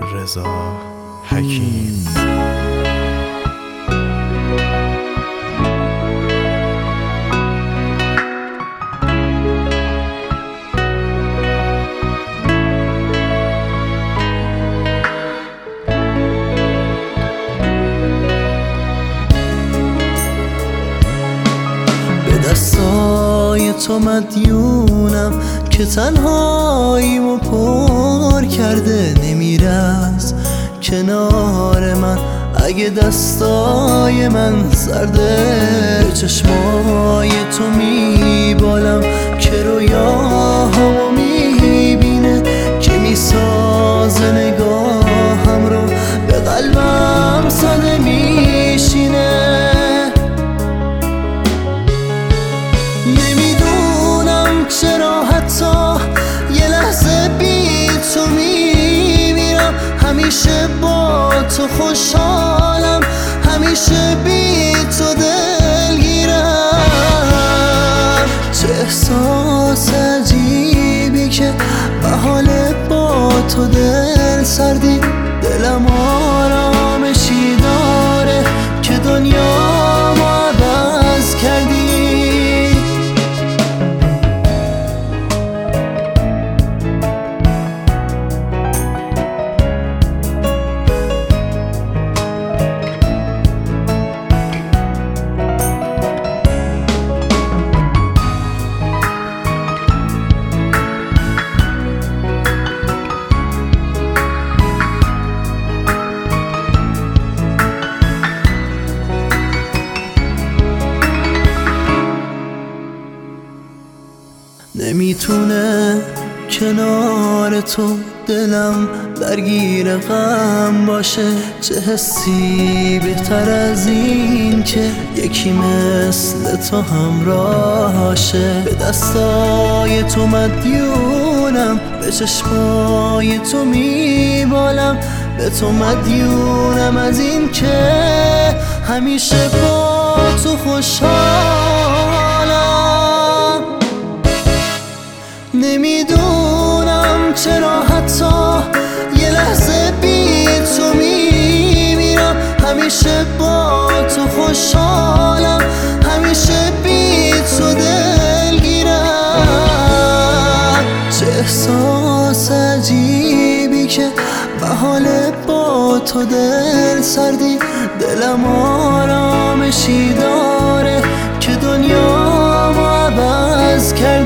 رضا حکیم. دستای تو مدیونم که تنهاییمو پر کرده. نمیره از کنار من اگه دستای من سرده. به چشمای تو میبالم که رویاهامو میبینه، که میسازه نگاهم رو به قلبم ساده میشینه. نمیدونم چرا حتی یه لحظه بی تو میمیرم. همیشه با تو خوشحالم، همیشه بی تو دلگیرم. چه احساس عجیبی که به حال با تو دل سردی. دلم آرامشی داره که دنیامو عوض کردی. نمیتونه کنار تو دلم درگیر غم باشه. چه حسی بهتر از این که یکی مثل تو همراهشه. به دستای تو مدیونم، به چشمای تو میبالم. به تو مدیونم از این که همیشه با تو خوشحالم. نمیدونم چرا حتی یه لحظه بی تو میمیرم. همیشه با تو خوشحالم، همیشه بی تو دلگیرم. چه احساس عجیبی که به حال با تو دل سردی. دلم آرامشی داره که دنیامو عوض کرد.